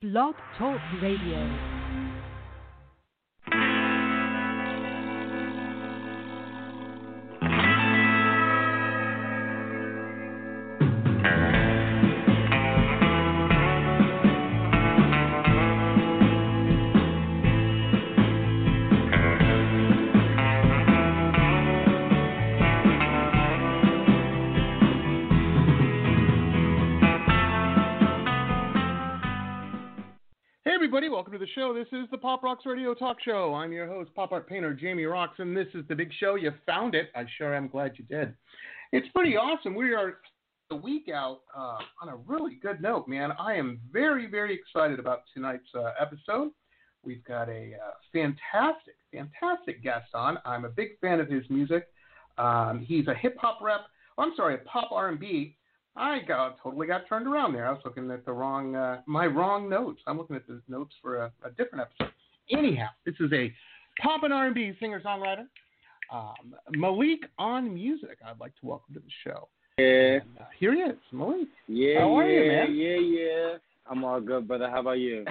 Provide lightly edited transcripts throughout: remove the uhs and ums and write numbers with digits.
Blog Talk Radio. Welcome to the show. This is the Pop Rocks Radio Talk Show. I'm your host, pop art painter Jamie Rocks, and this is the big show. You found it. I sure am glad you did. It's pretty awesome. We are a week out on a really good note, man. I am very, very excited about tonight's episode. We've got a fantastic guest on. I'm a big fan of his music. He's a hip-hop rep. A pop R&B. I totally got turned around there. I was looking at my wrong notes. I'm looking at the notes for a different episode. Anyhow, this is a pop and R&B singer-songwriter, Malik on Music. I'd like to welcome to the show. Yeah. And, here he is, Malik. Yeah. How are you, man? Yeah. I'm all good, brother. How about you?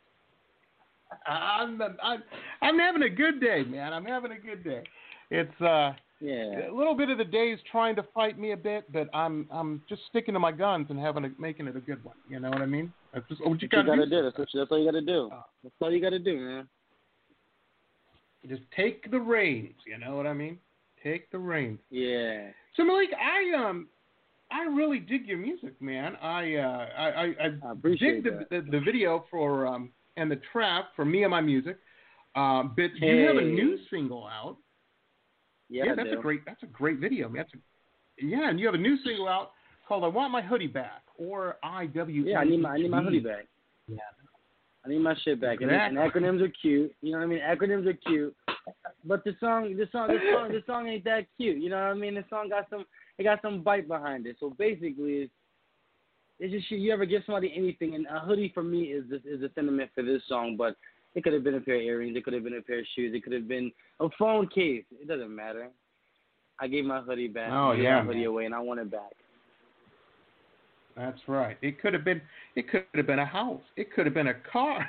I'm having a good day, man. I'm having a good day. It's a little bit of the day is trying to fight me a bit, but I'm just sticking to my guns and making it a good one. You know what I mean? That's just what you gotta do. That's all you gotta do. That's all you gotta do, man. Just take the reins. You know what I mean? Take the reins. Yeah. So Malik, I really dig your music, man. I appreciate dig the video for and the track for Me and My Music. But you have a new single out. Yeah, that's a great video, man. And you have a new single out called "I Want My Hoodie Back" or IWH. Yeah, I need my hoodie back. Yeah, I need my shit back. Exactly. And acronyms are cute. You know what I mean? Acronyms are cute. But the song ain't that cute. You know what I mean? The song got some bite behind it. So basically, it's just you ever give somebody anything, and a hoodie for me is the sentiment for this song, but. It could have been a pair of earrings. It could have been a pair of shoes. It could have been a phone case. It doesn't matter. I gave my hoodie back. Oh, I gave yeah, my hoodie away, and I want it back. That's right. It could have been a house. It could have been a car.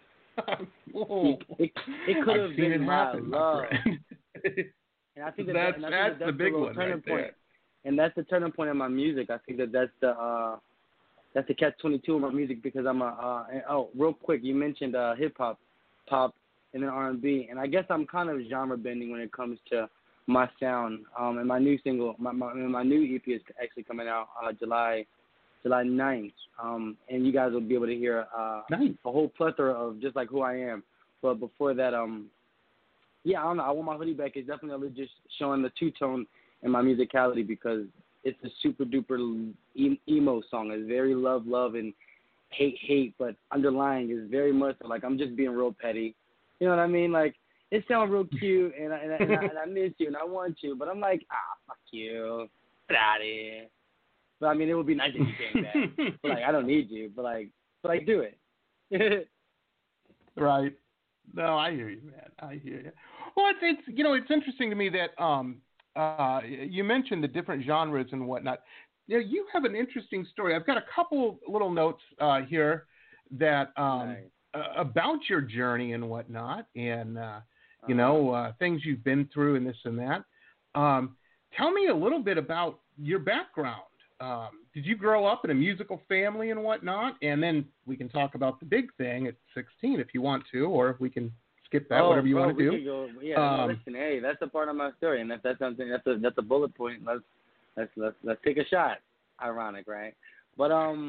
It could have been my love. And I think that's the big one turning right point. there. And that's the turning point in my music. I think that's the catch-22 in my music because I'm real quick, you mentioned hip-hop, pop, and then R&B, and I guess I'm kind of genre bending when it comes to my sound. And my new single, my new EP is actually coming out July 9th. And you guys will be able to hear a whole plethora of just like who I am. But before that, I don't know. I Want My Hoodie Back is definitely just showing the two-tone in my musicality because it's a super duper emo song. It's very love, and hate, but underlying is very much like I'm just being real petty. You know what I mean? Like it sounds real cute, and I miss you, and I want you, but I'm like, fuck you, get out of here. But I mean, it would be nice if you came back. But like, I don't need you, but do it. Right. No, I hear you, man. I hear you. Well, it's interesting to me that you mentioned the different genres and whatnot. You have an interesting story. I've got a couple little notes here that about your journey and whatnot, and things you've been through and this and that. Tell me a little bit about your background. Did you grow up in a musical family and whatnot? And then we can talk about the big thing at 16 if you want to, or we can skip that, whatever you want to do. Listen, hey, that's a part of my story, and if that's something, that's a bullet point. Let's take a shot. Ironic, right? But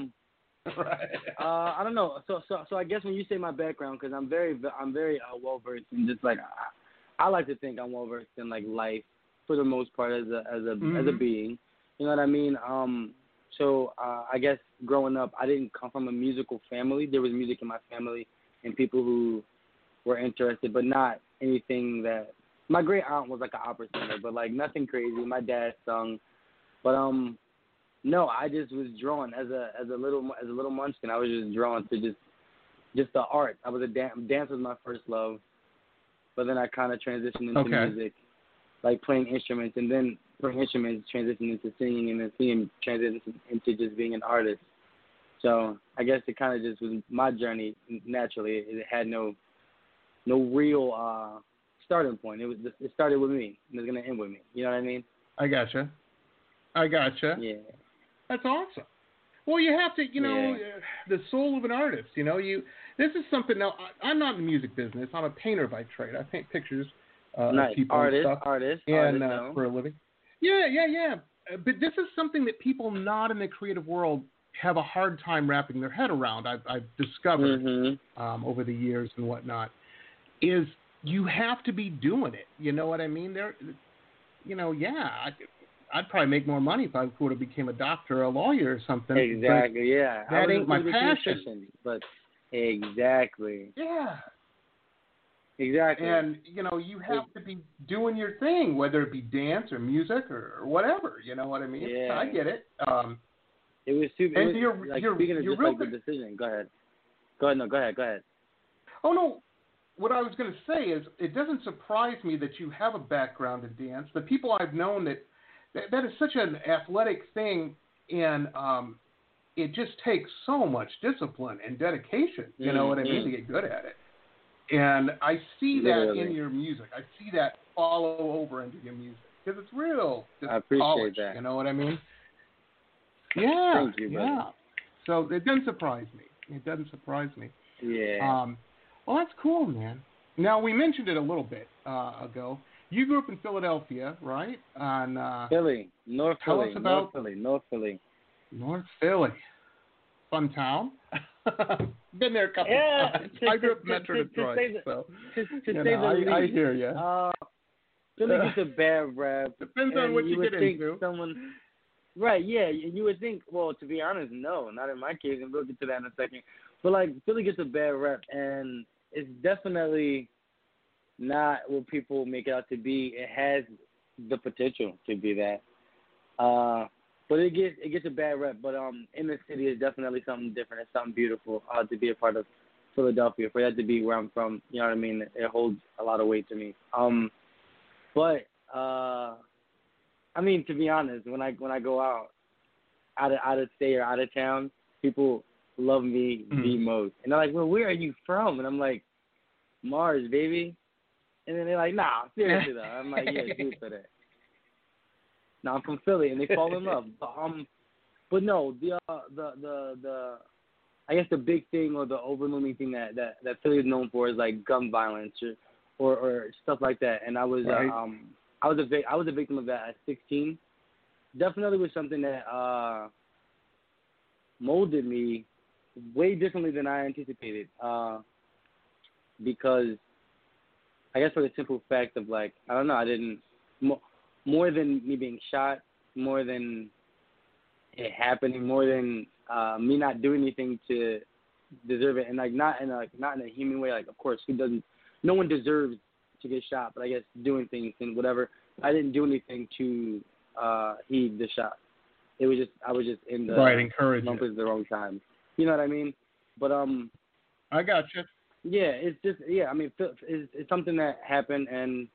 I don't know. So I guess when you say my background, because I'm very well versed in just like I like to think I'm well versed in like life for the most part as a being. You know what I mean? So I guess growing up, I didn't come from a musical family. There was music in my family and people who were interested, but not anything that. My great aunt was like an opera singer, but like nothing crazy. My dad sung. But no, I just was drawn as a little munchkin. I was just drawn to just the art. I was dance was my first love, but then I kind of transitioned into music, like playing instruments, and then playing instruments transitioned into singing, and then singing transitioned into just being an artist. So I guess it kind of just was my journey naturally. It had no real starting point. It started with me, and it's gonna end with me. You know what I mean? I gotcha. Yeah. That's awesome. Well, you have to, the soul of an artist. This is something. Now, I'm not in the music business. I'm a painter by trade. I paint pictures of people and stuff. Artist, for a living. Yeah. But this is something that people not in the creative world have a hard time wrapping their head around. I've discovered over the years and whatnot. Is you have to be doing it. You know what I mean? I'd probably make more money if I would have became a doctor or a lawyer or something. Exactly, yeah. That ain't my passion. But exactly. Yeah. Exactly. And, you have to be doing your thing, whether it be dance or music or whatever. You know what I mean? Yeah. I get it. It was super. And speaking of just like the decision, go ahead. Go ahead. Oh, no. What I was going to say is it doesn't surprise me that you have a background in dance. The people I've known that is such an athletic thing, and it just takes so much discipline and dedication, you know what I mean, to get good at it. And I see that in your music. I see that follow over into your music because it's real. I appreciate polished, that. You know what I mean? Yeah. Thank you, brother. Yeah. So it doesn't surprise me. Yeah. Well, that's cool, man. Now, we mentioned it a little bit ago. You grew up in Philadelphia, right? Philly. North Philly. North Philly. North Philly. Fun town. Been there a couple times. I grew up in Metro Detroit. I hear you. Philly gets a bad rap. Depends on what you get into. Right, yeah. And you would think, well, to be honest, no, not in my case, and we'll get to that in a second. But, Philly gets a bad rap, and it's definitely not what people make it out to be. It has the potential to be that. But it gets a bad rep. But in the city is definitely something different. It's something beautiful to be a part of Philadelphia. For that to be where I'm from, you know what I mean? It holds a lot of weight to me. But I mean, to be honest, when I go out of state or out of town, people love me the most. And they're like, well, where are you from? And I'm like, Mars, baby. And then they're like, nah, seriously though. I'm like, yeah, do for that. No, I'm from Philly, and they fall in love. But no, the I guess the big thing or the overwhelming thing that Philly is known for is like gun violence or stuff like that. And I was I was a victim of that at 16. Definitely was something that molded me way differently than I anticipated. Because I guess for the simple fact of I don't know, I didn't more than me being shot, more than it happening, more than me not doing anything to deserve it, and not in a human way. Of course, no one deserves to get shot, but I guess doing things and whatever. I didn't do anything to heed the shot. I was just in the encouraging at the wrong time. You know what I mean? But I got you. Yeah, it's just I mean, it's something that happened, and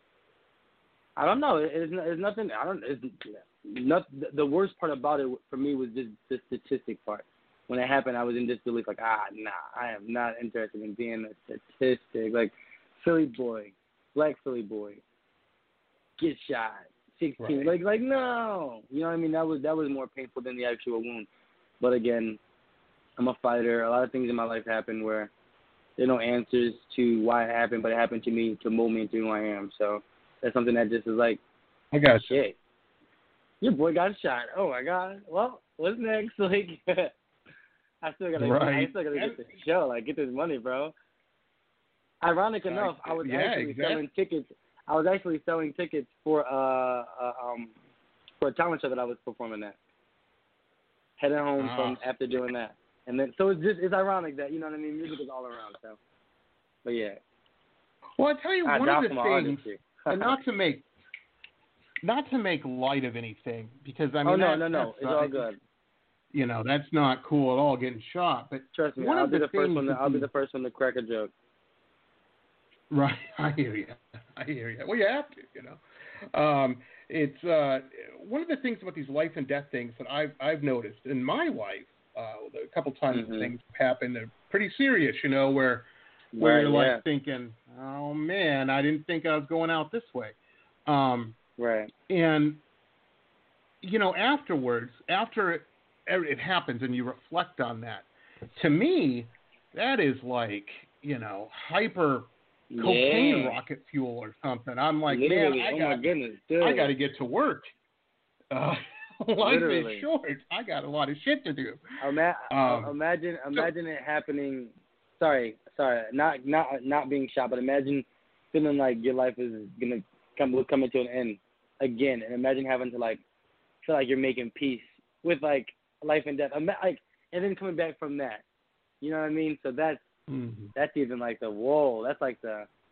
I don't know. It's nothing. It's not the worst part about it for me was just the statistic part. When it happened, I was in disbelief. Nah, I am not interested in being a statistic. Philly boy, black Philly boy, get shot, 16. Right. No, you know what I mean. That was more painful than the actual wound. But again, I'm a fighter. A lot of things in my life happen where there are no answers to why it happened, but it happened to me to mold me into who I am. So that's something that just is I got you. Shit, your boy got shot. Oh my God. Well, what's next? I still gotta get the show. Get this money, bro. Ironic enough, I was selling tickets. I was actually selling tickets for a talent show that I was performing at. Heading home from after doing that, and then so it's ironic that you know what I mean. Music is all around. So, but yeah. Well, I tell you one of the things, and not to make light of anything, because I mean, no, it's all good. You know, that's not cool at all getting shot. But trust me, I'll be the first one to crack a joke. Right, I hear you. Well, you have to, you know. It's one of the things about these life and death things that I've noticed in my life A couple times things happened that are pretty serious, where you're like thinking, oh man, I didn't think I was going out this way. Right. And, afterwards, after it happens and you reflect on that, to me, that is like, hyper cocaine rocket fuel or something. I'm like, literally, man, I got to get to work. Life is short. I got a lot of shit to do. Imagine it happening. Sorry, not being shot, but imagine feeling like your life is gonna come into an end again, and imagine having to feel like you're making peace with life and death, and then coming back from that. You know what I mean? So that's even like the whoa. That's like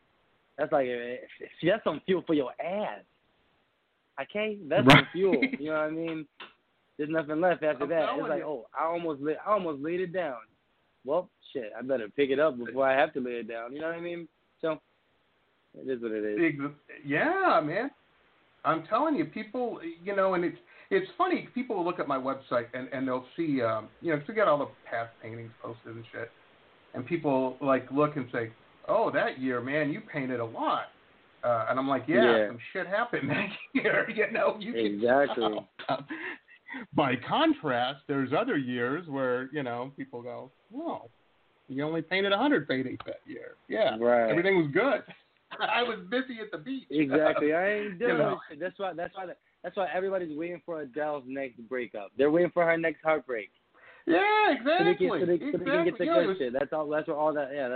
some fuel for your ass. Okay, that's some fuel. You know what I mean? There's nothing left after that. It's like, I almost laid it down. Well, shit, I better pick it up before I have to lay it down. You know what I mean? So it is what it is. Yeah, man. I'm telling you, people, and it's funny. People will look at my website and they'll see, because we got all the past paintings posted and shit, and people look and say, "Oh, that year, man, you painted a lot." And I'm like, yeah, some shit happened that year. Exactly. By contrast, there's other years where, people go, "Whoa, you only painted 100 paintings that year." Yeah, right. Everything was good. I was busy at the beach. Exactly. I ain't doing shit. That's why everybody's waiting for Adele's next breakup. They're waiting for her next heartbreak. Yeah, exactly. So they can get the good shit. That's where all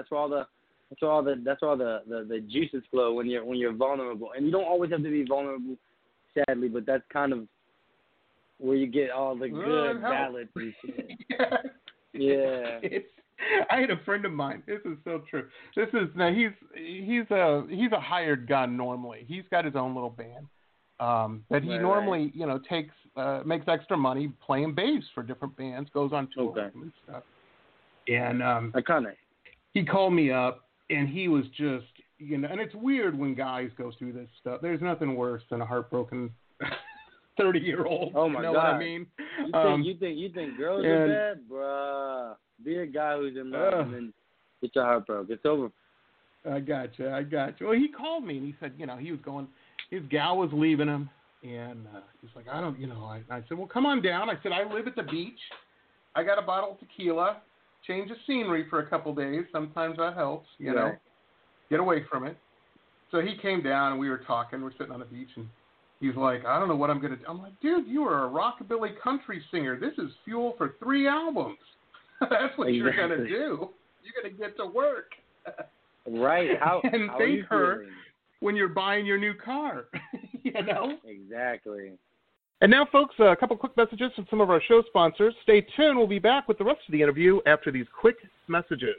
the juices flow when you're vulnerable. And you don't always have to be vulnerable, sadly, but that's kind of where you get all the good balance and shit. Yeah. I had a friend of mine. This is so true. He's a hired gun normally. He's got his own little band. That he normally, makes extra money playing bass for different bands, goes on tour and stuff. And iconic. He called me up and he was just, and it's weird when guys go through this stuff. There's nothing worse than a heartbroken 30-year-old. Oh my God. God. What I mean? You think girls are bad? Bruh. Be a guy who's in love and then get your heart broke. It's over. I got you. Well, he called me and he said, he was going, his gal was leaving him. And he's like, I said, well, come on down. I said, I live at the beach. I got a bottle of tequila. Change of scenery for a couple days. Sometimes that helps, you know. Get away from it. So he came down and we were talking. We're sitting on the beach and he's like, I don't know what I'm going to do. I'm like, dude, you are a rockabilly country singer. This is fuel for 3 albums. That's what you're going to do. You're going to get to work. Right. And how thank her feeling? When you're buying your new car. Exactly. And now, folks, a couple quick messages from some of our show sponsors. Stay tuned. We'll be back with the rest of the interview after these quick messages.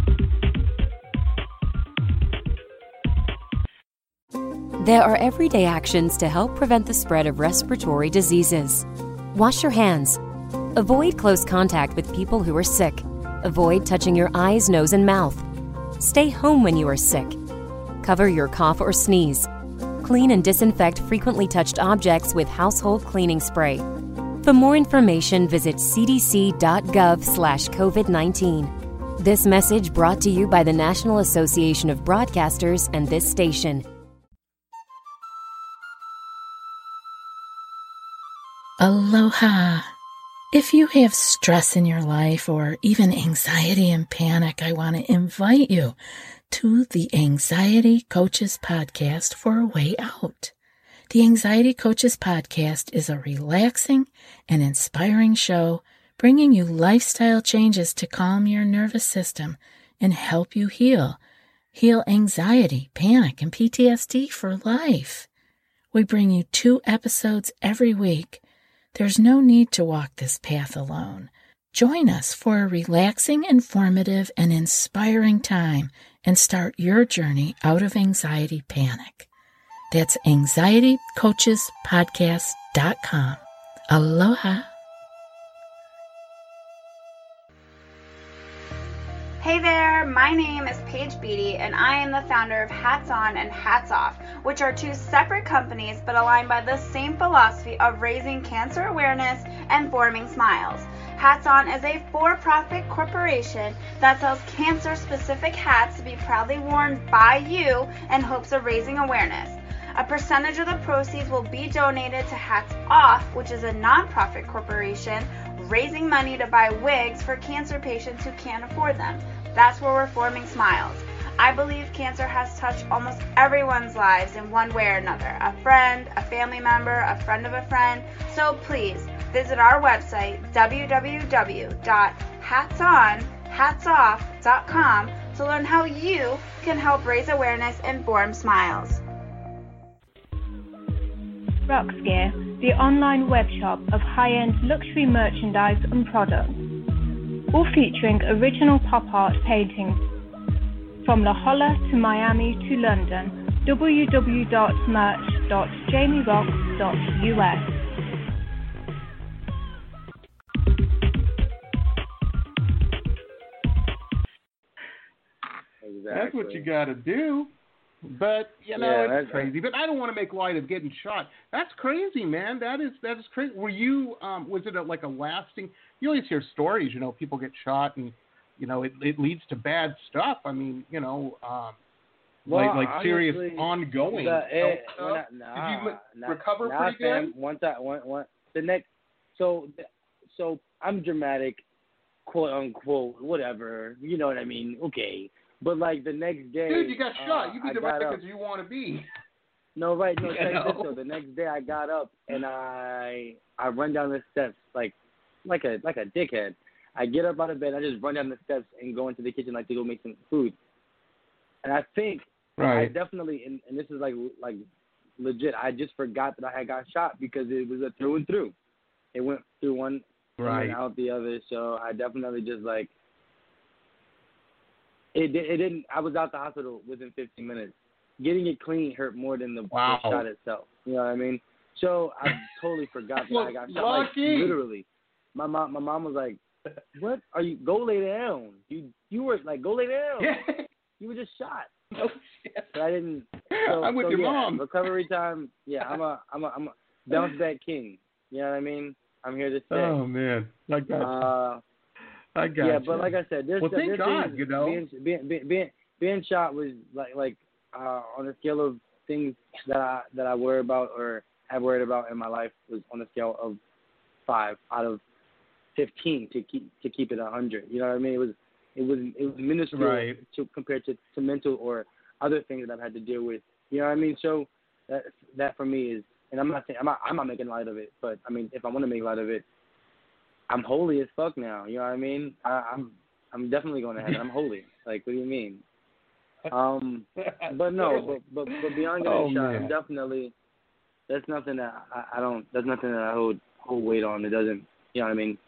There are everyday actions to help prevent the spread of respiratory diseases. Wash your hands. Avoid close contact with people who are sick. Avoid touching your eyes, nose, and mouth. Stay home when you are sick. Cover your cough or sneeze. Clean and disinfect frequently touched objects with household cleaning spray. For more information, visit cdc.gov/COVID-19. This message brought to you by the National Association of Broadcasters and this station. Aloha. If you have stress in your life or even anxiety and panic, I want to invite you to the Anxiety Coaches Podcast for a way out. The Anxiety Coaches Podcast is a relaxing and inspiring show bringing you lifestyle changes to calm your nervous system and help you heal anxiety, panic, and PTSD for life. We bring you 2 episodes every week. There's no need to walk this path alone. Join us for a relaxing, informative, and inspiring time and start your journey out of anxiety panic. That's anxietycoachespodcast.com. Aloha. Hey there, my name is Paige Beatty, and I am the founder of Hats On and Hats Off, which are 2 separate companies but aligned by the same philosophy of raising cancer awareness and forming smiles. Hats On is a for-profit corporation that sells cancer-specific hats to be proudly worn by you in hopes of raising awareness. A percentage of the proceeds will be donated to Hats Off, which is a non-profit corporation raising money to buy wigs for cancer patients who can't afford them. That's where we're forming Smiles. I believe cancer has touched almost everyone's lives in one way or another. A friend, a family member, a friend of a friend. So please visit our website, www.hatsonhatsoff.com, to learn how you can help raise awareness and form Smiles. Rox Gear, the online web shop of high-end luxury merchandise and products, all featuring original pop art paintings from La Jolla to Miami to London. www.merch.jamierox.us. Exactly. That's what you got to do. But, it's crazy. But I don't want to make light of getting shot. That's crazy, man. That is crazy. Were you, was it like a lasting, you always hear stories, people get shot and, it leads to bad stuff. I mean, like serious ongoing health stuff. Did you recover pretty good? So I'm dramatic, quote unquote, whatever. You know what I mean? Okay. But like the next day, dude, you got shot. You be dramatic as you want to be. No, right? No, check this though. The next day, I got up and I run down the steps like a dickhead. I get up out of bed. I just run down the steps and go into the kitchen to go make some food. And I think I definitely, and this is like legit. I just forgot that I had got shot because it was a through and through. It went through one and then out the other. So I definitely just It didn't. I was out the hospital within 15 minutes. Getting it clean hurt more than the shot itself. You know what I mean? So I totally forgot that I got shot. Like, literally, my mom was like, "What are you? Go lay down. You were like, go lay down. You were just shot." Oh shit! But I didn't. I'm with your mom. Recovery time. Yeah, I'm a bounce back king. You know what I mean? I'm here to stay. Oh man, I got you. Yeah, but like I said, thank God, being shot was like on a scale of things that I worry about or have worried about in my life was on a scale of 5 out of 15 to keep it 100. You know what I mean? It was minuscule compared to mental or other things that I've had to deal with. You know what I mean? So that for me is, and I'm not saying I'm not making light of it, but I mean if I want to make light of it, I'm holy as fuck now. You know what I mean? I'm definitely going to heaven. I'm holy. Like, what do you mean? But no, but beyond getting shot, I'm definitely. That's nothing that I don't. That's nothing that I hold weight on. It doesn't. You know what I mean?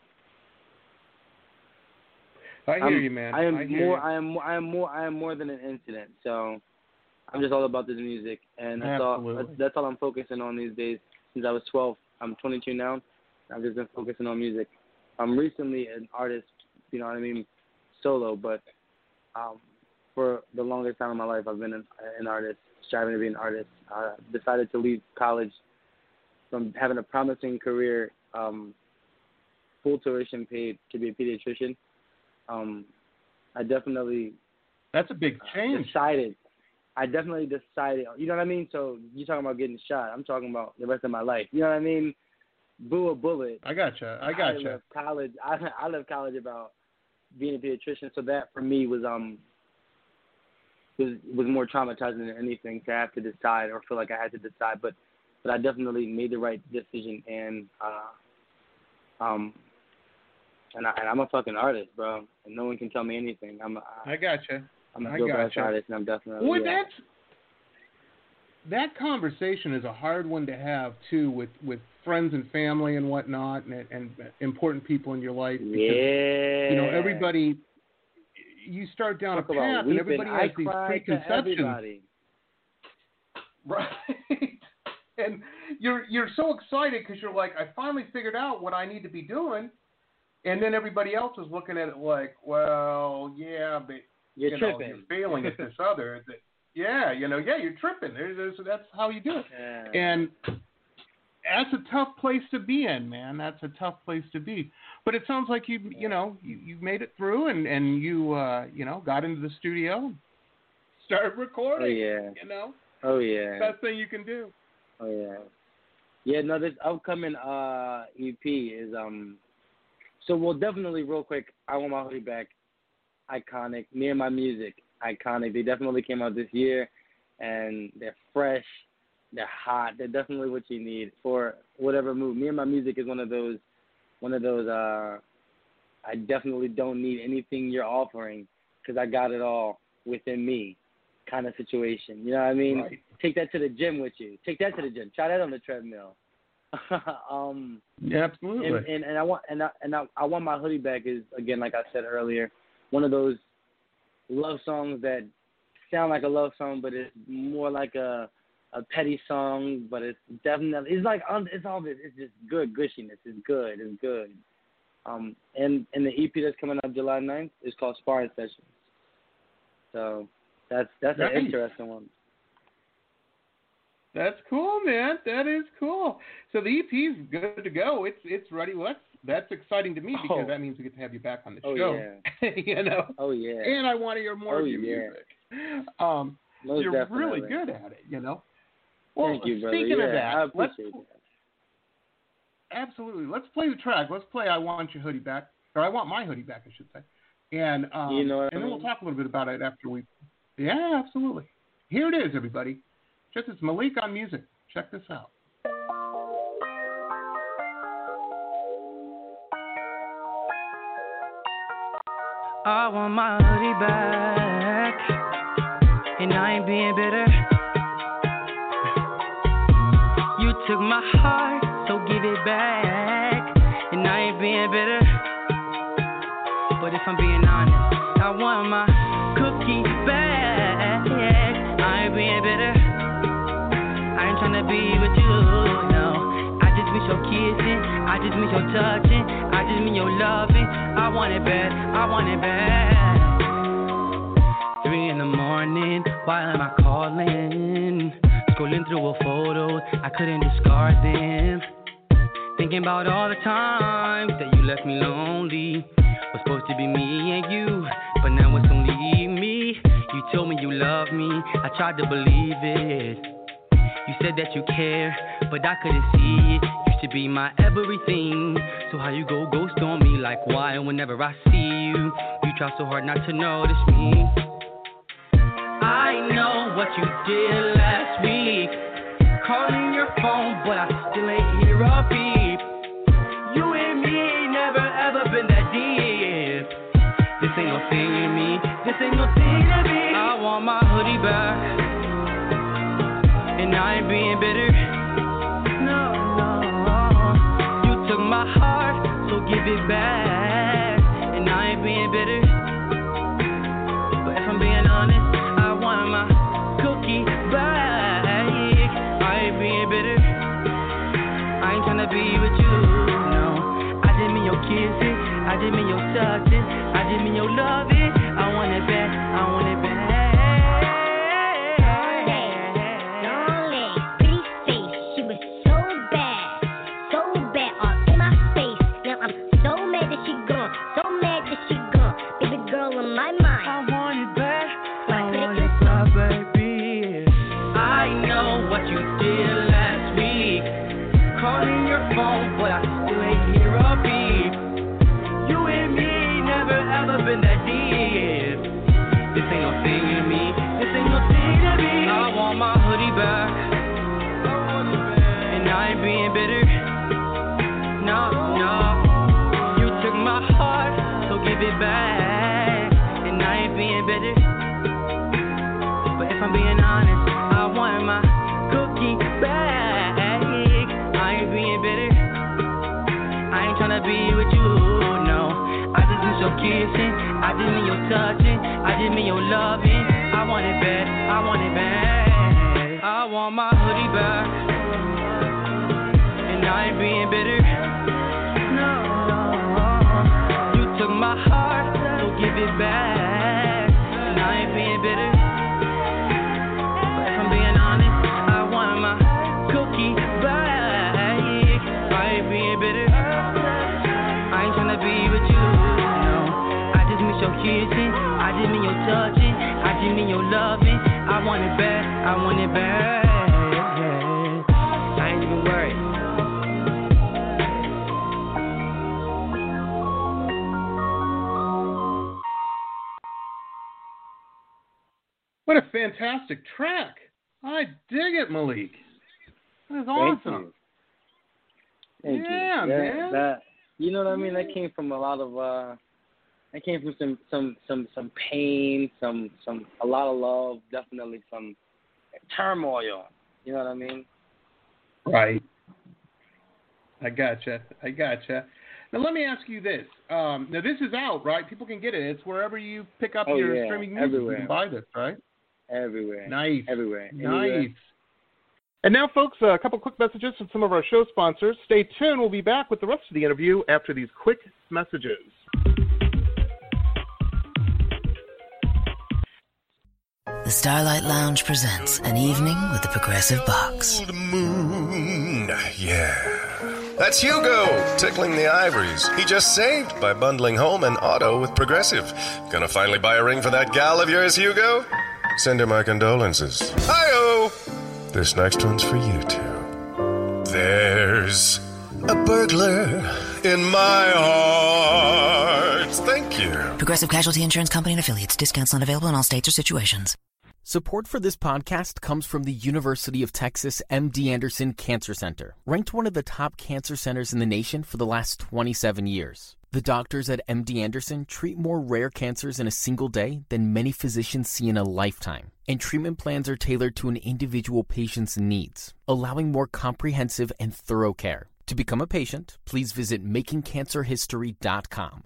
I hear you, man. I am more than an incident. So I'm just all about this music, and that's all. That's all I'm focusing on these days. Since I was 12, I'm 22 now. I've just been focusing on music. I'm recently an artist, you know what I mean, solo, but for the longest time in my life, I've been an artist, striving to be an artist. I decided to leave college from having a promising career, full tuition paid to be a pediatrician. I definitely... That's a big change. I definitely decided, you know what I mean? So you're talking about getting shot. I'm talking about the rest of my life. You know what I mean? Boo a bullet. I gotcha. I left college. I left college about being a pediatrician, so that for me was more traumatizing than anything to have to decide or feel like I had to decide. But I definitely made the right decision, and I'm a fucking artist, bro, and no one can tell me anything. I gotcha. I'm a dope-ass artist, and I'm definitely. Well, that conversation is a hard one to have too, with friends and family and whatnot, and important people in your life. Because, everybody, you start down a path, and everybody has these preconceptions. Right. And you're so excited because you're like, I finally figured out what I need to be doing, and then everybody else is looking at it like, well, yeah, but you're tripping. You're failing at this other. You're tripping. That's how you do it. Yeah. that's a tough place to be in, man. That's a tough place to be. But it sounds like you made it through, and you got into the studio, started recording. Oh yeah. Oh yeah. Best thing you can do. Oh yeah. Yeah. No, this upcoming EP is So we'll definitely real quick. I Want My Hoodie Back. Iconic. Me and My Music. Iconic. They definitely came out this year, and they're fresh. They're hot. They're definitely what you need for whatever mood. Me and My Music is one of those. I definitely don't need anything you're offering because I got it all within me, kind of situation. You know what I mean? Right. Take that to the gym with you. Take that to the gym. Try that on the treadmill. Yeah, absolutely. And I want My Hoodie Back is, again, like I said earlier, one of those love songs that sound like a love song, but it's more like a petty song, but it's definitely, it's all this, it's just good gushiness. It's good. And the EP that's coming out July 9th is called Sparring Sessions. So that's nice. An interesting one. That's cool, man. That is cool. So the EP's good to go. It's ready. Well, that's exciting to me because that means we get to have you back on the show. Yeah. Oh yeah. And I want to hear more of your music. You're definitely really good at it. Well, thank you, brother. Speaking of that, I appreciate that. Absolutely. Let's play the track. Let's play I Want Your Hoodie Back, or I Want My Hoodie Back, I should say. And and then we'll talk a little bit about it after we. Yeah, absolutely. Here it is, everybody. Just it's Malik on music. Check this out. I want my hoodie back, and I ain't being bitter. You took my heart, so give it back, and I ain't being bitter. But if I'm being honest, I want my cookie back. I ain't being bitter. I ain't tryna be with you, no. I just miss your kissing, I just miss your touching, I just miss your loving. I want it bad, I want it bad. 3 a.m, why am I calling? Scrolling through her photos, I couldn't discard them. Thinking about all the times that you left me lonely. Was supposed to be me and you, but now it's only me. You told me you love me, I tried to believe it. You said that you care, but I couldn't see it. Used to be my everything. So how you go ghost on me? Like why whenever I see you, you try so hard not to notice me. I know what you did last week. Calling your phone, but I still ain't hear a beep. You and me ain't never ever been that deep. This ain't no thing in me. This ain't no thing to me. I want my hoodie back. And I ain't being bitter. No. You took my heart, so give it back. And I ain't being bitter. But if I'm being honest, I want my cookie back. I ain't being bitter. I ain't tryna be with you, no. I just mean your kissing, I just mean your touching, I just mean your loving. I want it back, I want it back. But I still ain't hear a beep. You and me ain't never ever been that deep. This ain't no thing to me. This ain't no thing to me. I want my hoodie back. And I ain't being bitter. No. You took my heart, so give it back. And I ain't being bitter. But if I'm being honest, I want my cookie back. I ain't being bitter. I ain't tryna be with you, no. I just miss your kissing, I just mean your touching, I just mean your loving. I want it back, I want it back. I want my hoodie back. And I ain't being bitter. No. You took my heart, so give it back. And I ain't being bitter. But if I'm being honest, I want my cookie back. want it bad, I want it bad. Yeah. I ain't even worried. What a fantastic track. I dig it, Malik. That's awesome. Thank you. Yeah, man. That, you know what I mean? That came from a lot of that came from some pain, a lot of love, definitely some turmoil. You know what I mean? Right. I gotcha. Now let me ask you this. Now this is out, right? People can get it. It's wherever you pick up your streaming music. Everywhere. You can buy this, right? Everywhere. Nice. Everywhere. Nice. And now, folks, a couple quick messages from some of our show sponsors. Stay tuned. We'll be back with the rest of the interview after these quick messages. The Starlight Lounge presents An Evening with the Progressive Box. Old moon, yeah. That's Hugo, tickling the ivories. He just saved by bundling home and auto with Progressive. Gonna finally buy a ring for that gal of yours, Hugo? Send her my condolences. Hi-oh! This next one's for you, too. There's a burglar in my heart. Thank you. Progressive Casualty Insurance Company and Affiliates. Discounts not available in all states or situations. Support for this podcast comes from the University of Texas MD Anderson Cancer Center, ranked one of the top cancer centers in the nation for the last 27 years. The doctors at MD Anderson treat more rare cancers in a single day than many physicians see in a lifetime, and treatment plans are tailored to an individual patient's needs, allowing more comprehensive and thorough care. To become a patient, please visit makingcancerhistory.com.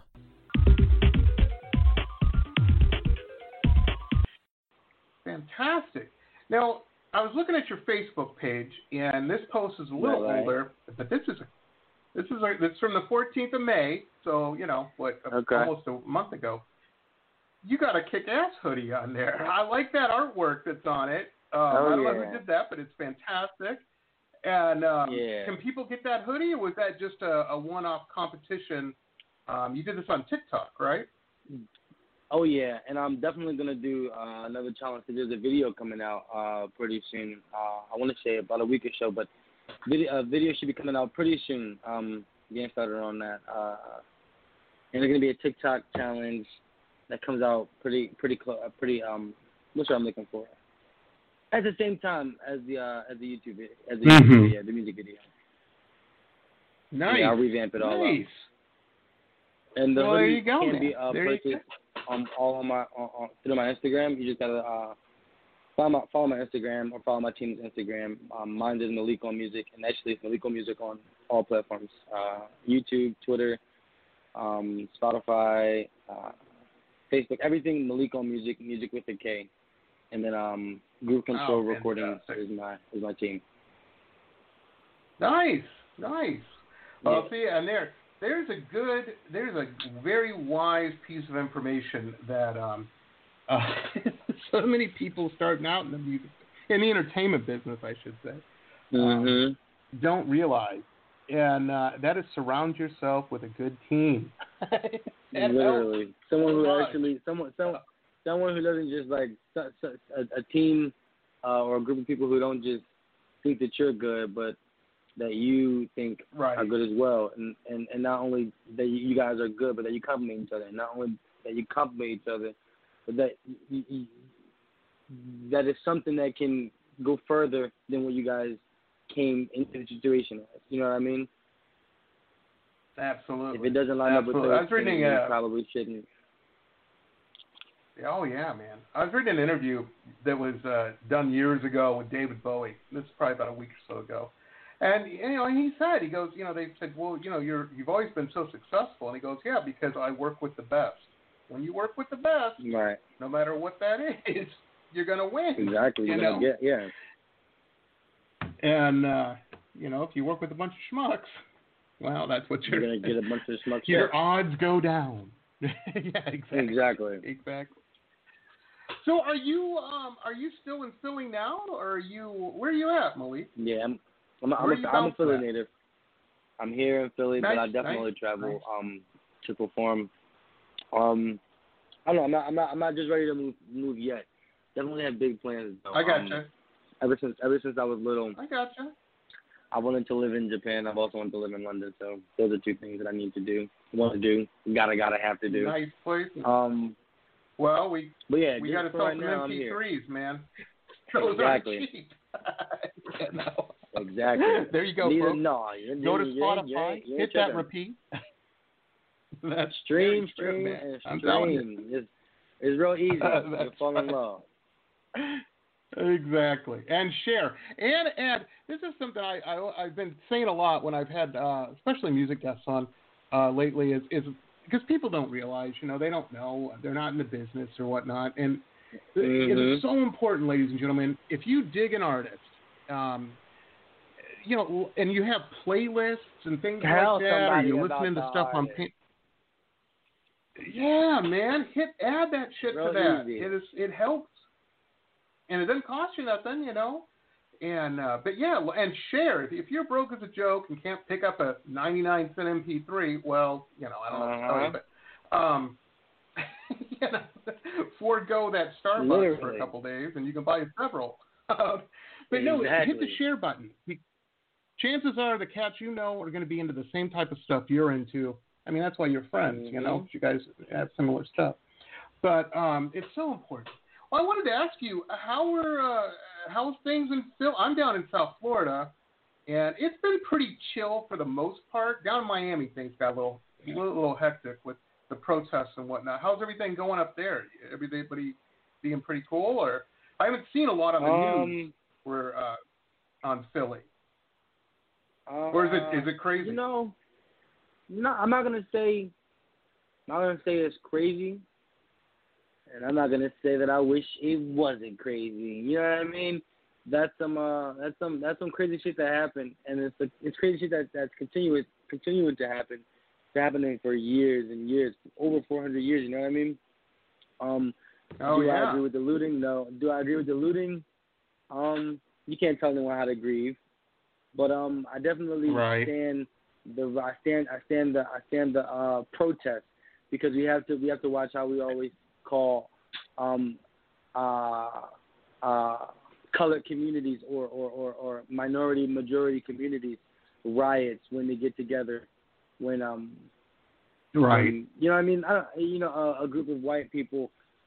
Fantastic. Now, I was looking at your Facebook page, and this post is a little older, but this is from the 14th of May, so, almost a month ago. You got a kick-ass hoodie on there. I like that artwork that's on it. I don't know who did that, but it's fantastic. And can people get that hoodie, or was that just a one-off competition? You did this on TikTok, right? Oh, yeah, and I'm definitely going to do another challenge. There's a video coming out pretty soon. I want to say about a week or so, but video should be coming out pretty soon. Getting started on that. And there's going to be a TikTok challenge that comes out pretty what's what I'm looking for? At the same time as the YouTube video, the music video. Nice. Yeah, I'll revamp it all up. And the hoodie can be purchased through my Instagram. You just gotta follow my Instagram or follow my team's Instagram. Mine is Maliko Music, and actually it's Maliko Music on all platforms: YouTube, Twitter, Spotify, Facebook, everything. Maliko Music, music with a K, and then Group Control Recordings is my team. Nice. Well, see, and there's a very wise piece of information that so many people starting out in the entertainment business, I should say, don't realize, and that is surround yourself with a good team. Literally, someone who doesn't just like a team or a group of people who don't just think that you're good, but that you think are good as well, and not only that you guys are good, but that you complement each other. And not only that you complement each other, but that that is something that can go further than what you guys came into the situation as. You know what I mean? Absolutely. If it doesn't line up with those things, you probably shouldn't. Oh, yeah, man. I was reading an interview that was done years ago with David Bowie. This is probably about a week or so ago. And, he goes, they said, well, you've always been so successful. And he goes, yeah, because I work with the best. When you work with the best, no matter what that is, you're going to win. Exactly. You're going to get, yeah. And, if you work with a bunch of schmucks, well, that's what you're going to get a bunch of schmucks. Your odds go down. Yeah, exactly. So are you still in Philly now, or where are you at, Malik? Yeah, I'm a Philly native. I'm here in Philly, but I definitely travel to perform. I don't know. I'm not just ready to move yet. Definitely have big plans. Though. I gotcha. Ever since I was little, I gotcha. I wanted to live in Japan. I've also wanted to live in London. So those are two things that I need to do. Want to do. Gotta have to do. Nice places. Well, we got to sell some MP3s, man. Those exactly. are cheap. You know? Exactly. There you go, folks. No, go to Spotify, hit that repeat. That's stream. It's real easy. You fall in love. Exactly, and share. And this is something I've been saying a lot when I've had, especially music guests on lately, is because people don't realize, they don't know, they're not in the business or whatnot, and it's so important, ladies and gentlemen, if you dig an artist, and you have playlists and things like that, or you're listening to stuff on. Yeah, man, add that shit to that. Easy. It helps. And it doesn't cost you nothing, And but yeah, and share. If you're broke as a joke and can't pick up a 99-cent MP3, well, I don't know what to tell you, but forego that Starbucks for a couple days, and you can buy several. But no, hit the share button. Chances are the cats are going to be into the same type of stuff you're into. I mean, that's why you're friends. You guys have similar stuff. But it's so important. Well, I wanted to ask you, how's things in Phil? I'm down in South Florida, and it's been pretty chill for the most part. Down in Miami, things got a little hectic with the protests and whatnot. How's everything going up there? Everybody being pretty cool? Or I haven't seen a lot on the news on Philly. Or is it crazy? No, I'm not gonna say it's crazy. And I'm not gonna say that I wish it wasn't crazy. You know what I mean? That's some crazy shit that happened, and it's crazy shit that's continuing to happen. It's happening for years and years, over 400 years. You know what I mean? Do I agree with the looting? No. Do I agree with the looting? You can't tell anyone how to grieve, but I definitely stand the protest, because we have to watch how we always call colored communities or minority majority communities riots when they get together. When you know what I mean? A group of white people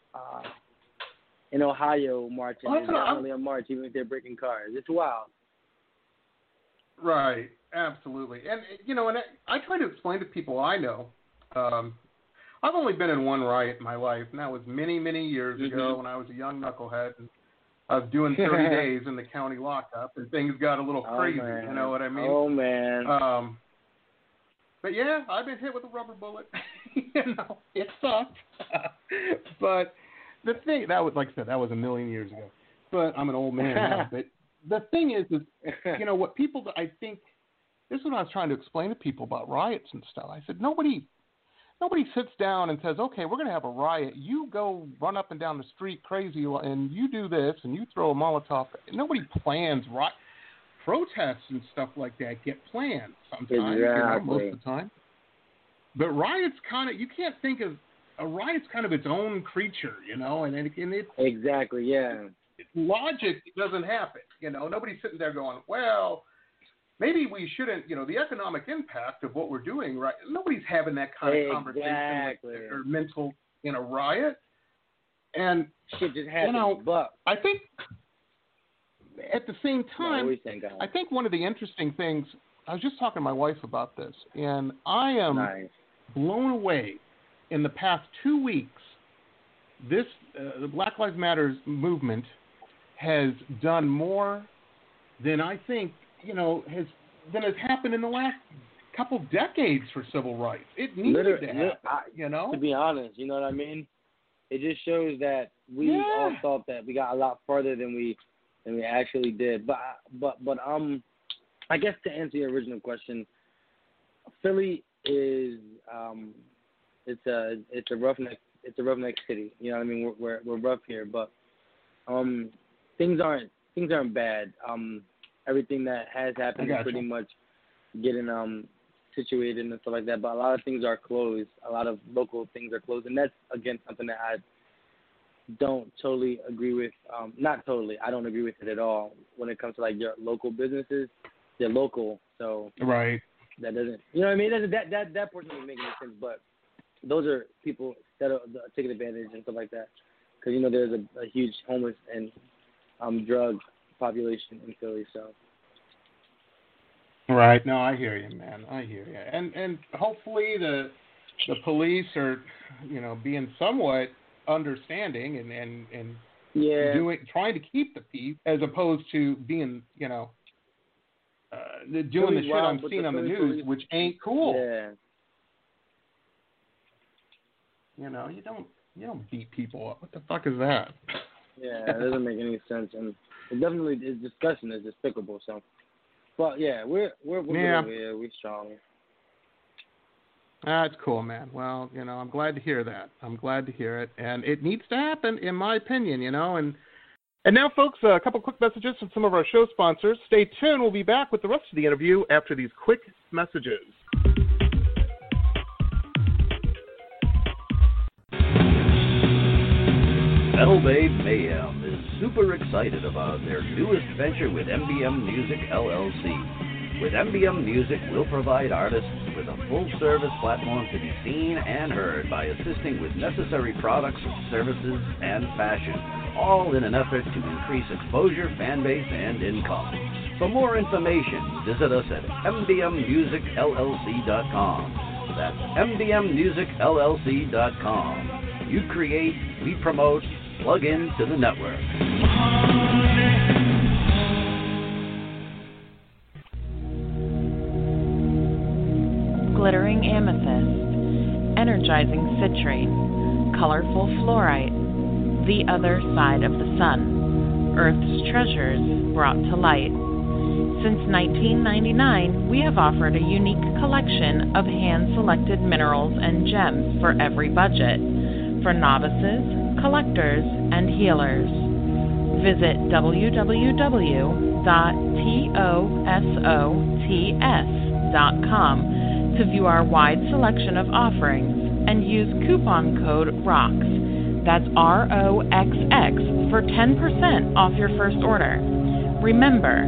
in Ohio marching, and not only a march, even if they're breaking cars. It's wild. Right, absolutely. And and I try to explain to people I know. I've only been in one riot in my life, and that was many, many years ago when I was a young knucklehead. And I was doing 30 days in the county lockup, and things got a little crazy. Man. You know what I mean? Oh, man. But yeah, I've been hit with a rubber bullet. It sucked. But the thing, like I said, that was a million years ago. But I'm an old man now. But the thing is what people, I think, this is what I was trying to explain to people about riots and stuff. I said, Nobody sits down and says, okay, we're going to have a riot. You go run up and down the street crazy, and you do this, and you throw a Molotov. Nobody plans protests and stuff like that get planned sometimes, most of the time. But riots you can't think of, a riot's kind of its own creature, and it exactly, yeah. Logic doesn't happen, Nobody's sitting there going, well, maybe we shouldn't, the economic impact of what we're doing, right? Nobody's having that kind of conversation or mental in a riot. And, shit just happens, but I think at the same time, I think one of the interesting things, I was just talking to my wife about this, and I am blown away in the past 2 weeks. The Black Lives Matter movement has done more than I think has happened in the last couple decades for civil rights. It needed to happen, To be honest, you know what I mean? It just shows that we all thought that we got a lot further than we actually did. But I guess to answer your original question, Philly is it's a roughneck city. You know what I mean? We're rough here, but things aren't bad. Everything that has happened is pretty much getting situated and stuff like that. But a lot of things are closed. A lot of local things are closed, and that's again something that don't totally agree with. Not totally. I don't agree with it at all. When it comes to like your local businesses, they're local, so right. That doesn't. You know what I mean? That portion doesn't make any sense. But those are people that are taking advantage and stuff like that. Because there's a huge homeless and drug population in Philly, so. Right. No, I hear you, man. I hear you. And hopefully the police are, being somewhat understanding and trying to keep the peace as opposed to being, doing the shit I'm seeing on the news, police, which ain't cool. Yeah. You don't beat people up. What the fuck is that? Yeah, it doesn't make any sense, and it definitely is disgusting. It's despicable. So, but yeah, we're good over here. We're strong. That's cool, man. Well, I'm glad to hear that. I'm glad to hear it, and it needs to happen, in my opinion. And now, folks, a couple quick messages from some of our show sponsors. Stay tuned. We'll be back with the rest of the interview after these quick messages. Metal Babe Mayhem is super excited about their newest venture with MBM Music LLC. With MBM Music, we'll provide artists with a full-service platform to be seen and heard by assisting with necessary products, services, and fashion, all in an effort to increase exposure, fan base, and income. For more information, visit us at mbmmusicllc.com. That's mbmmusicllc.com. You create, we promote, plug into the network. Glittering amethyst, energizing citrine, colorful fluorite, the other side of the sun, Earth's treasures brought to light. Since 1999, we have offered a unique collection of hand-selected minerals and gems for every budget, for novices, collectors, and healers. Visit www.tosots.com to view our wide selection of offerings and use coupon code ROXX, that's ROXX, for 10% off your first order. Remember,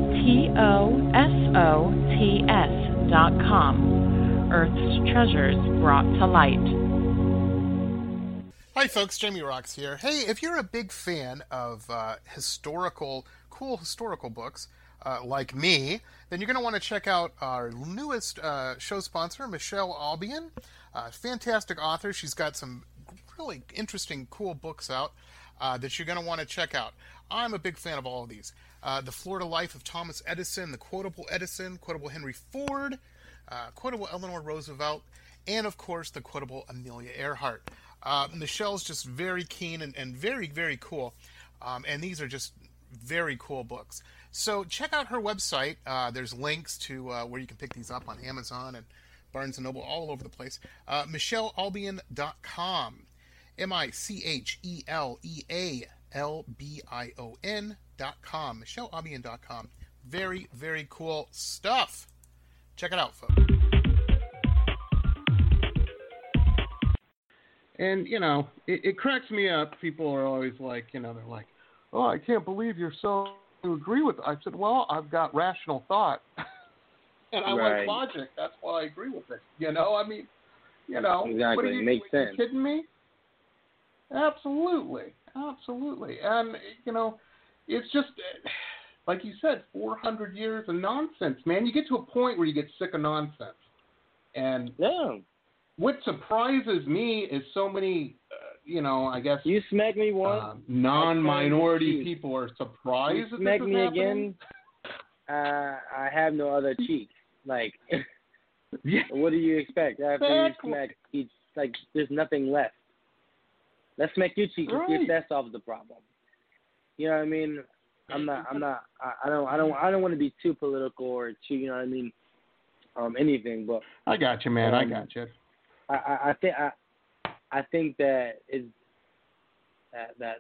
TOSOTS.com, Earth's treasures brought to light. Hi folks, Jamie Roxx here. Hey, if you're a big fan of cool historical books like me, then you're going to want to check out our newest show sponsor, Michelle Albion. Fantastic author. She's got some really interesting, cool books out that you're going to want to check out. I'm a big fan of all of these. The Florida Life of Thomas Edison, The Quotable Edison, Quotable Henry Ford, Quotable Eleanor Roosevelt, and of course, The Quotable Amelia Earhart. Michelle's just very keen and very, very cool. And these are just very cool books. So check out her website. There's links to where you can pick these up on Amazon and Barnes & Noble, all over the place. MichelleAlbion.com. MichelleAlbion.com. MichelleAlbion.com. Very, very cool stuff. Check it out, folks. And, it cracks me up. People are always like, they're like, oh, I can't believe you're so to agree with it. I said, well, I've got rational thought. And I like logic. That's why I agree with it. Exactly. What makes sense. Are you kidding me? Absolutely. And, it's just, like you said, 400 years of nonsense, man. You get to a point where you get sick of nonsense. And what surprises me is so many, I guess... You smack me once. Non-minority people are surprised that smack this is me happening. Again, I have no other cheek. Like, what do you expect? After you smack each, like, there's nothing left. Let's smack your cheek and see if that solves the problem. You know what I mean? I don't want to be too political or too, anything, but... I got you, man. I got you. I think that is that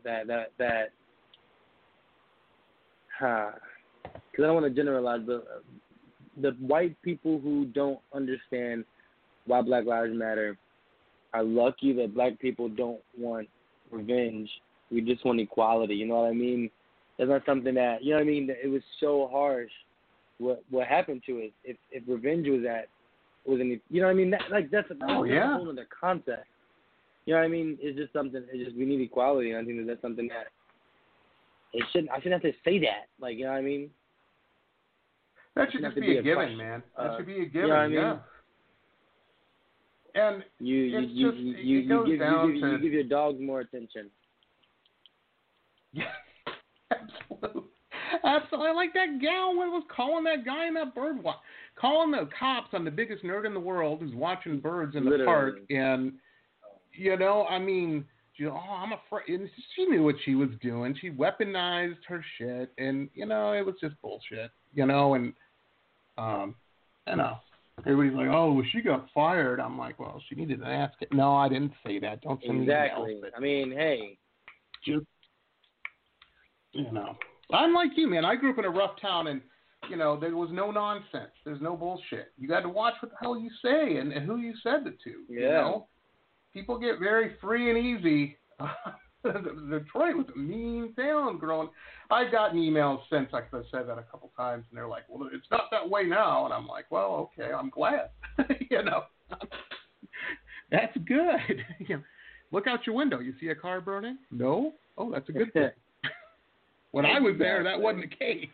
because I don't want to generalize, but the white people who don't understand why Black Lives Matter are lucky that Black people don't want revenge. We just want equality. You know what I mean? It's not something that, you know what I mean. It was so harsh. What happened to it? If revenge was any, you know what I mean? That's a whole other concept. You know what I mean? It's just something. It's just we need equality, and I think that's something that I shouldn't have to say that. Like, you know what I mean? That should just be a given, man. That should be a given. You know what I mean? Yeah. And you give your dogs more attention. Yeah, absolutely. Absolutely. Like that gal was calling that guy in that bird watch, calling the cops on the biggest nerd in the world who's watching birds in the park, and you know, I mean, I'm afraid. And she knew what she was doing. She weaponized her shit, and you know, it was just bullshit. You know, and you know, everybody's like, "Oh, well, she got fired." I'm like, "Well, she needed an ass kick." No, I didn't say that. Don't send me else. I mean, hey, just you know, I'm like you, man. I grew up in a rough town, and you know, there was no nonsense. There's no bullshit. You got to watch what the hell you say and who you said it to. Yeah. You know, people get very free and easy. Detroit was a mean town growing. I've gotten emails since I said that a couple times, and they're like, "Well, it's not that way now." And I'm like, "Well, okay, I'm glad." You know, that's good. You know, look out your window. You see a car burning? No? Oh, that's a good thing. When I was there, that wasn't the case.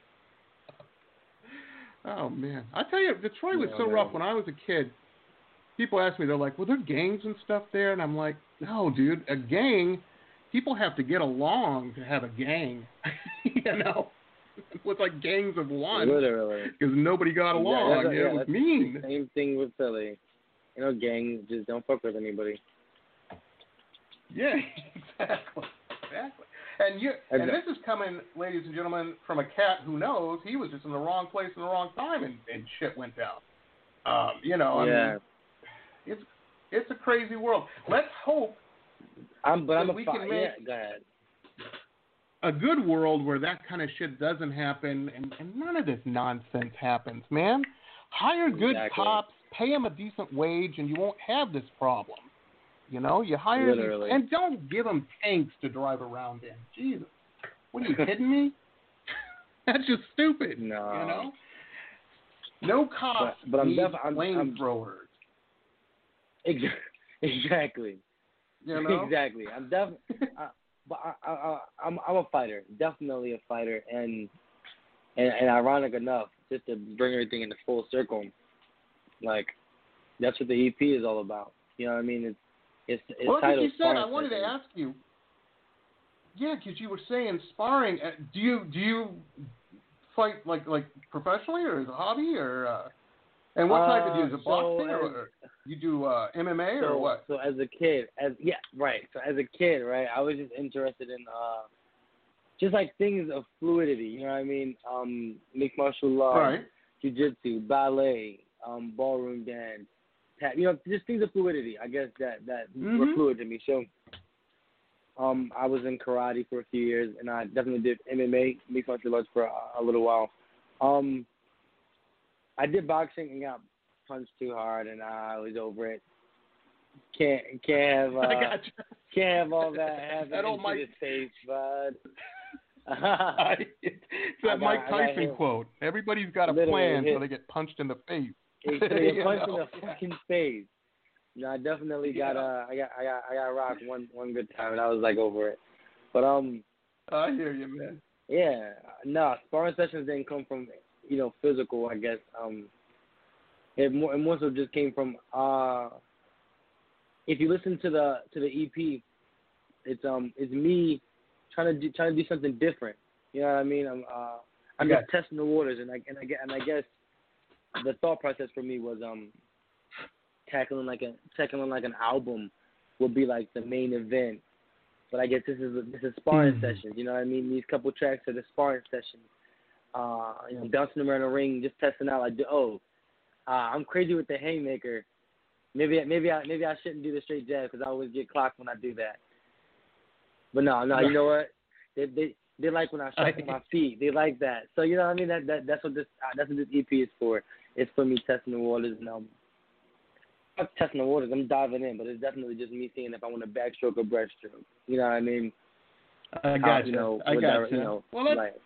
Oh, man. I tell you, Detroit was so rough when I was a kid. People ask me, they're like, well, there gangs and stuff there? And I'm like, no, dude, a gang, people have to get along to have a gang. You know? It was like gangs of one. Literally. Because nobody got along. It was mean. Same thing with Philly. You know, gangs just don't fuck with anybody. Yeah, exactly. Exactly. And this is coming, ladies and gentlemen, from a cat who knows he was just in the wrong place in the wrong time and shit went down. You know, I mean, it's a crazy world. Let's hope we can make go ahead. A good world where that kind of shit doesn't happen and none of this nonsense happens, man. Hire good cops, pay them a decent wage, and you won't have this problem. You know, you hire these, and don't give them tanks to drive around in. Jesus, what are you kidding me? That's just stupid. No, you know, no cops need flamethrowers. Exactly. You know, exactly. I'm definitely, but I'm a fighter, definitely a fighter, and ironic enough, just to bring everything into full circle, like that's what the EP is all about. You know what I mean? It's well, like you said, I sparring wanted to ask you. Yeah, because you were saying sparring. Do you fight like professionally or as a hobby or? And what type of do? Is it boxing or you do MMA or what? So as a kid, So as a kid, right, I was just interested in just like things of fluidity. You know what I mean? Mixed martial law, jiu-jitsu, ballet, ballroom dance. You know, just things of fluidity. I guess that were fluid to me. So, I was in karate for a few years, and I definitely did MMA, mixed martial arts, for a little while. I did boxing and got punched too hard, and I was over it. Can't have all that happening to the face, bud. It's that Mike Tyson quote. Everybody's got a plan until they get punched in the face. They get punched in the fucking face. No, I definitely got I got rocked one good time, and I was like over it. But I hear you, man. Yeah, no, sparring sessions didn't come from physical. I guess it more so just came from if you listen to the EP, it's me trying to do something different. You know what I mean? I'm just testing the waters, and I guess the thought process for me was tackling like an album would be like the main event, but I guess this is sparring sessions. You know what I mean? These couple tracks are the sparring sessions. Bouncing around the ring, just testing out. Like, I'm crazy with the haymaker. Maybe I shouldn't do the straight jab because I always get clocked when I do that. But no, you know what? They like when I shuffle my feet. They like that. So you know what I mean? That's what this EP is for. It's for me testing the waters. And not testing the waters. I'm diving in, but it's definitely just me seeing if I want to backstroke or breaststroke. You know what I mean? I got you. I got you. Well,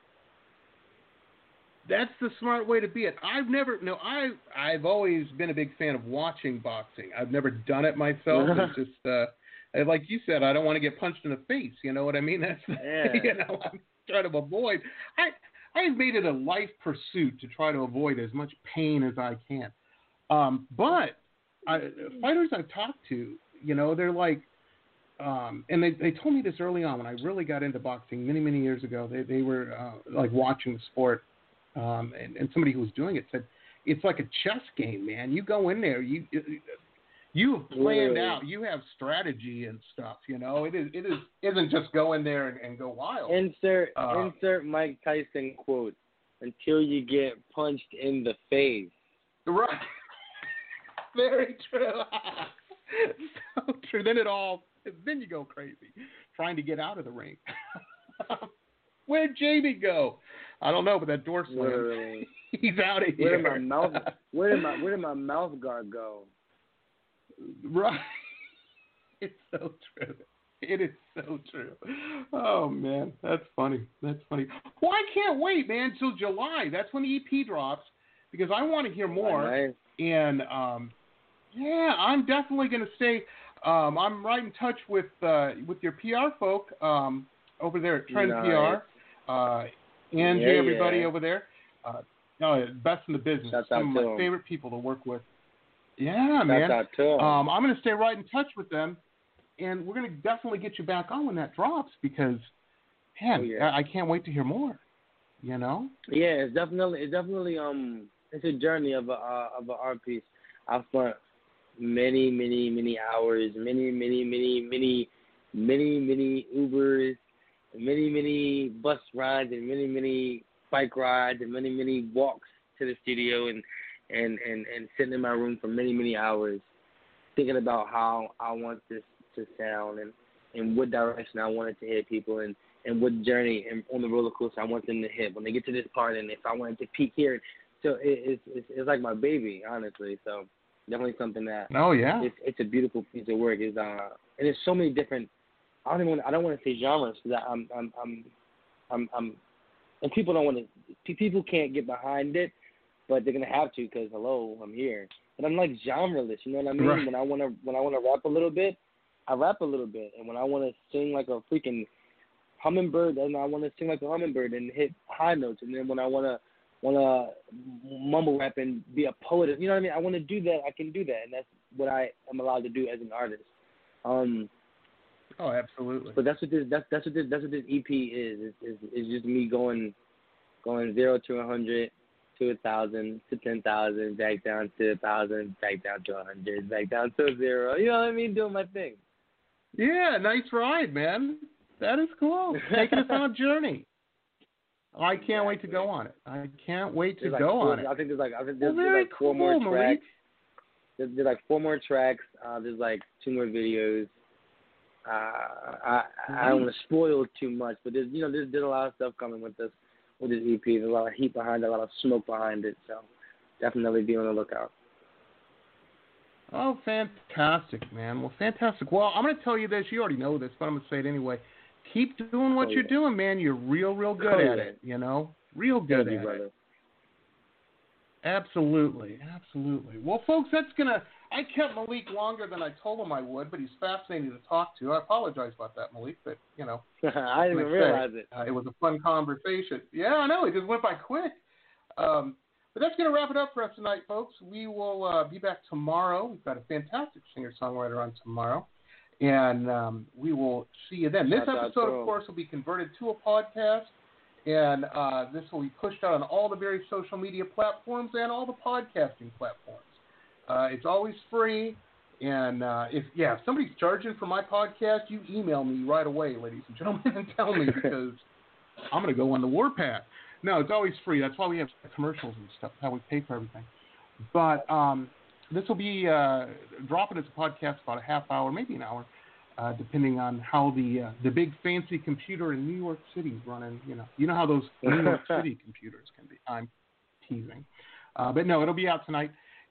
that's the smart way to be it. I've always been a big fan of watching boxing. I've never done it myself. It's just, like you said, I don't want to get punched in the face. You know what I mean? That's I'm trying to avoid. I've made it a life pursuit to try to avoid as much pain as I can. But fighters I've talked to, they're like, and they told me this early on when I really got into boxing many, many years ago. They were like watching the sport, and somebody who was doing it said, it's like a chess game, man. You go in there, you have planned out, you have strategy and stuff. It isn't just go in there and go wild. Insert Mike Tyson quote: "Until you get punched in the face." Right. Very true. So true. Then you go crazy trying to get out of the ring. Where'd Jamie go? I don't know, but that door slammed. He's out of here. Where did my mouth guard go? Right. It's so true. It is so true. Oh, man. That's funny. Well, I can't wait, man, till July. That's when the EP drops because I want to hear more. Nice. And, I'm definitely going to stay. I'm right in touch with your PR folk over there at Trend PR. Angie, everybody over there. Best in the business. Some of my favorite people to work with. Yeah, man. I'm going to stay right in touch with them, and we're going to definitely get you back on when that drops because, man, I can't wait to hear more. Yeah, it's definitely it's a journey of an art piece. I've spent many, many, many hours, many, many, many, many, many, many Ubers, many, many bus rides, and many, many bike rides, and many, many walks to the studio and sitting in my room for many, many hours thinking about how I want this to sound and what direction I want it to hit people and what journey and on the roller coaster I want them to hit when they get to this part and if I want it to peak here. So it's like my baby, honestly. So definitely something that it's a beautiful piece of work. And there's so many different. I don't want to say genres because I'm and people don't want to. People can't get behind it, but they're gonna have to because hello, I'm here. But I'm like genreless, you know what I mean? Right. When I wanna rap a little bit, I rap a little bit, and when I wanna sing like a freaking hummingbird, then I wanna sing like a hummingbird and hit high notes, and then when I wanna mumble rap and be a poet, you know what I mean? I wanna do that, I can do that, and that's what I am allowed to do as an artist. Oh, absolutely. But that's what this EP is. It's just me going 0 to 100. To 1,000, to 10,000, back down to 1,000, back down to 100, back down to 0. You know what I mean? Doing my thing. Yeah, nice ride, man. That is cool. Taking us on a journey. I can't wait to go on it. I can't wait to go on it. I think there's like 4 more tracks. There's like 4 more tracks. There's like 2 more videos. I don't want to spoil too much, but there's a lot of stuff coming with this EP. There's a lot of heat behind it, a lot of smoke behind it. So definitely be on the lookout. Oh, fantastic, man. Well, fantastic. Well, I'm going to tell you this. You already know this, but I'm going to say it anyway. Keep doing what you're doing, man. You're real good at it, Real good at it. Absolutely. Well, folks, I kept Malik longer than I told him I would, but he's fascinating to talk to. I apologize about that, Malik, but, I didn't even realize it. It was a fun conversation. Yeah, I know. It just went by quick. But that's going to wrap it up for us tonight, folks. We will be back tomorrow. We've got a fantastic singer-songwriter on tomorrow, and we will see you then. This episode, of course, will be converted to a podcast, and this will be pushed out on all the various social media platforms and all the podcasting platforms. It's always free, and if somebody's charging for my podcast, you email me right away, ladies and gentlemen, and tell me because I'm going to go on the warpath. No, it's always free. That's why we have commercials and stuff. That's how we pay for everything. But this will be dropping as a podcast about a half hour, maybe an hour, depending on how the big fancy computer in New York City is running. You know how those New York City computers can be. I'm teasing, but no, it'll be out tonight.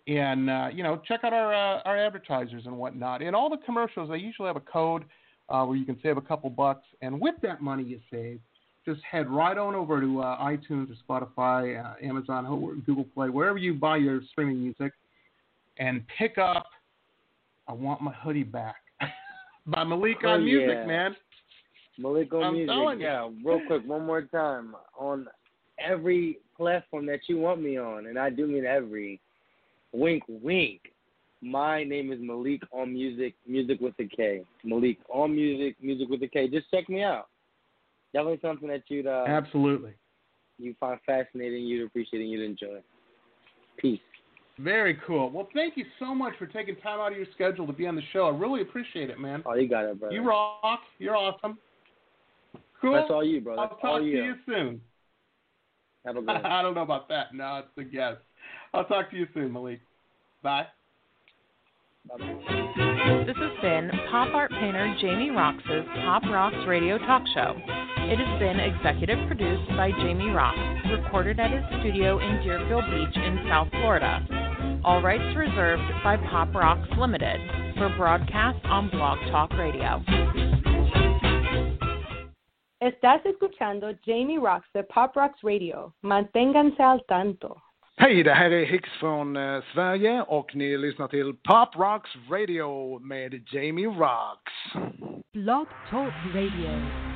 And, check out our advertisers and whatnot. In all the commercials, they usually have a code where you can save a couple bucks. And with that money you save, just head right on over to iTunes or Spotify, Amazon, Google Play, wherever you buy your streaming music, and pick up I Want My Hoodie Back by Malik on Music, man. Malik on Music, yeah. Real quick, one more time. On every platform that you want me on, and I do mean every, wink, wink. My name is Malik on Music, music with a K. Malik on Music, music with a K. Just check me out. Definitely something that you'd absolutely you find fascinating, you'd appreciate, and you'd enjoy. Peace. Very cool. Well, thank you so much for taking time out of your schedule to be on the show. I really appreciate it, man. Oh, you got it, brother. You rock. You're awesome. Cool. That's all you, brother. I'll talk to you soon. Have a good one. I don't know about that. No, it's a guess. I'll talk to you soon, Malik. Bye. This has been pop art painter Jamie Roxx's Pop Rocks Radio Talk Show. It has been executive produced by Jamie Roxx, recorded at his studio in Deerfield Beach in South Florida. All rights reserved by Pop Rocks Limited for broadcast on Blog Talk Radio. Estás escuchando Jamie Roxx de Pop Rocks Radio. Manténganse al tanto. Hej, det här är Hicks från Sverige och ni lyssnar till Pop Rocks Radio med Jamie Roxx. Blog Talk Radio.